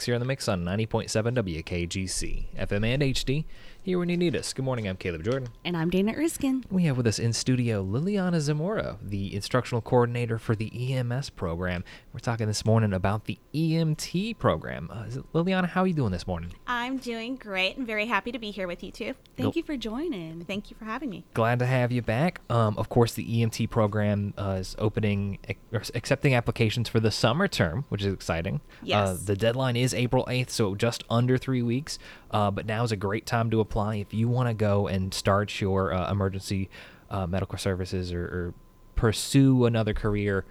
Alex here on the mix on 90.7 WKGC, FM and HD, here when you need us. Good morning, I'm Caleb Jordan. And I'm Dana Erskine. We have with us in studio Liliana Zamora, the instructional coordinator for the EMS program. We're talking this morning about the EMT program. Liliana, how are you doing this morning? I'm doing great and very happy to be here with you two. Thank you for joining. Thank you for having me. Glad to have you back. Of course, the EMT program is accepting applications for the summer term, which is exciting. Yes. The deadline is April 8th, so just under 3 weeks. But now is a great time to apply if you want to go and start your emergency medical services or pursue another career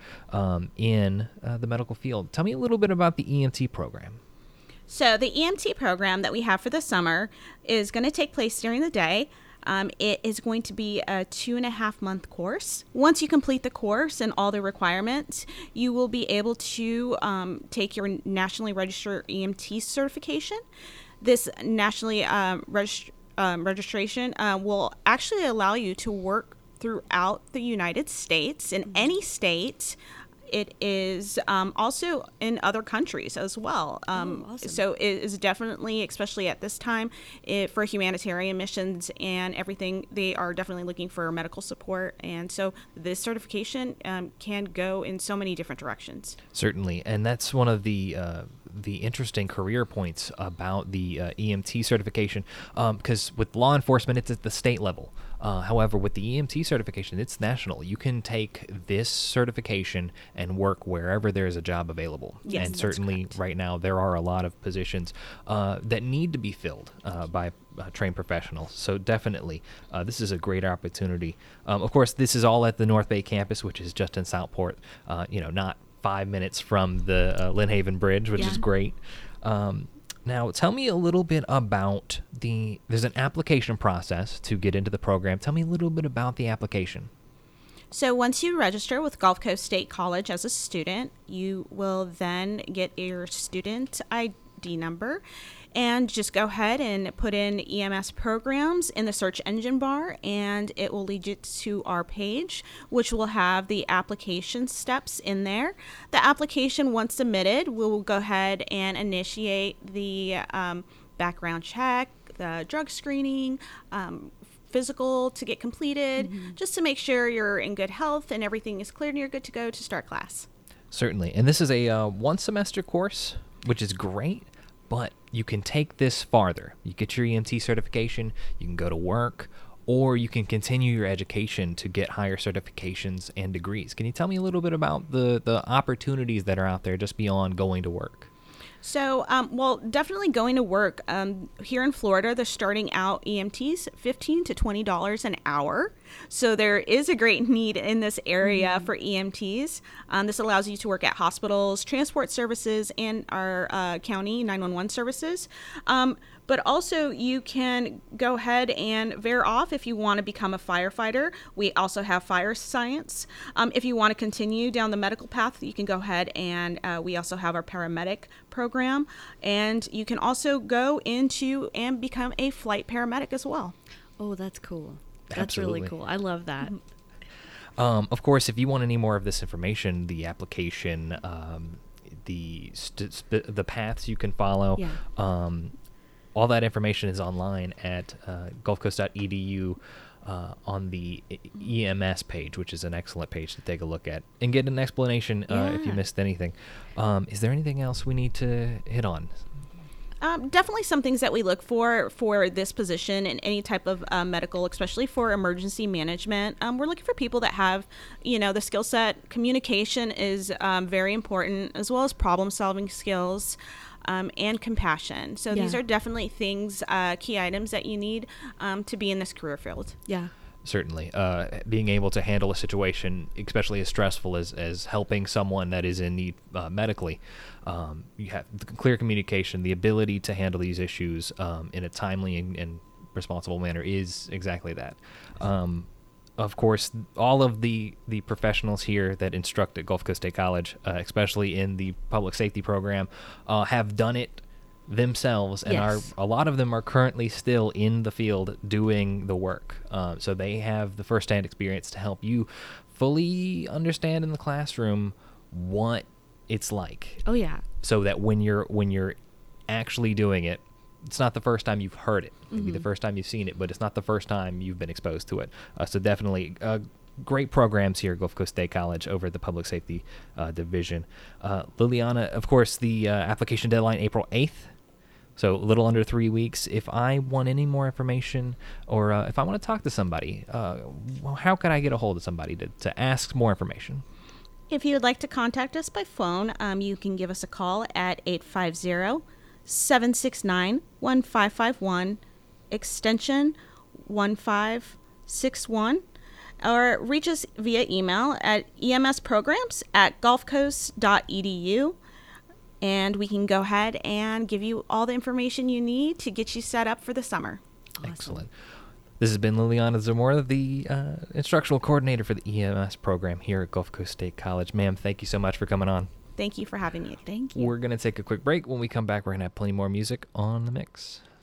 in the medical field. Tell me a little bit about the EMT program. So the EMT program that we have for the summer is going to take place during the day. It is going to be a 2.5-month course. Once you complete the course and all the requirements, you will be able to take your nationally registered EMT certification. This nationally registration will actually allow you to work throughout the United States in any state. It is also in other countries as well. Awesome. So it is definitely, especially at this time, for humanitarian missions and everything, they are definitely looking for medical support. And so this certification can go in so many different directions. Certainly, and that's one of the interesting career points about the EMT certification, because with law enforcement, it's at the state level. However, with the EMT certification, it's national. You can take this certification and work wherever there is a job available. Yes, and that's certainly correct. right now there are a lot of positions that need to be filled by trained professionals. So definitely, this is a great opportunity. Of course, this is all at the North Bay campus, which is just in Southport, not 5 minutes from the Lynn Haven Bridge, which is great. Now, tell me a little bit about there's an application process to get into the program. Tell me a little bit about the application. So once you register with Gulf Coast State College as a student, you will then get your student ID number and just go ahead and put in EMS programs in the search engine bar, and it will lead you to our page, which will have the application steps in there. The application, once submitted, we will go ahead and initiate the background check, the drug screening, physical to get completed, just to make sure you're in good health and everything is clear and you're good to go to start class. Certainly. And this is a one-semester course, which is great, but you can take this farther. You get your EMT certification, you can go to work, or you can continue your education to get higher certifications and degrees. Can you tell me a little bit about the opportunities that are out there just beyond going to work? So, definitely going to work. Here in Florida, they're starting out EMTs $15 to $20 an hour. So there is a great need in this area for EMTs. This allows you to work at hospitals, transport services, and our county 911 services. But also you can go ahead and veer off if you want to become a firefighter. We also have fire science. If you want to continue down the medical path, you can go ahead and we also have our paramedic program. And you can also go into and become a flight paramedic as well. Oh, that's cool. That's Absolutely. really cool. I love that. Of course, if you want any more of this information, the application, the paths you can follow, all that information is online at gulfcoast.edu on the EMS page, which is an excellent page to take a look at and get an explanation if you missed anything. Is there anything else we need to hit on? Definitely some things that we look for this position in any type of medical, especially for emergency management. We're looking for people that have, the skill set. Communication is very important, as well as problem-solving skills and compassion. So these are definitely things, key items that you need to be in this career field. Yeah. Certainly. Being able to handle a situation, especially as stressful as helping someone that is in need medically, you have clear communication, the ability to handle these issues in a timely and responsible manner is exactly that. Of course, all of the professionals here that instruct at Gulf Coast State College, especially in the public safety program, have done it themselves, and a lot of them are currently still in the field doing the work. So they have the first-hand experience to help you fully understand in the classroom what it's like. Oh yeah. So that when you're actually doing it, it's not the first time you've heard it. Maybe the Mhm. first time you've seen it, but it's not the first time you've been exposed to it. So definitely great programs here at Gulf Coast State College over at the Public Safety Division. Liliana, of course, the application deadline April 8th. So a little under 3 weeks. If I want any more information, or if I want to talk to somebody, well, how can I get a hold of somebody to ask more information? If you would like to contact us by phone, you can give us a call at 850-769-1551, extension 1561, or reach us via email at emsprograms@gulfcoast.edu. And we can go ahead and give you all the information you need to get you set up for the summer. Awesome. Excellent. This has been Liliana Zamora, the instructional coordinator for the EMS program here at Gulf Coast State College. Ma'am, thank you so much for coming on. Thank you for having me. Thank you. We're going to take a quick break. When we come back, we're going to have plenty more music on the mix.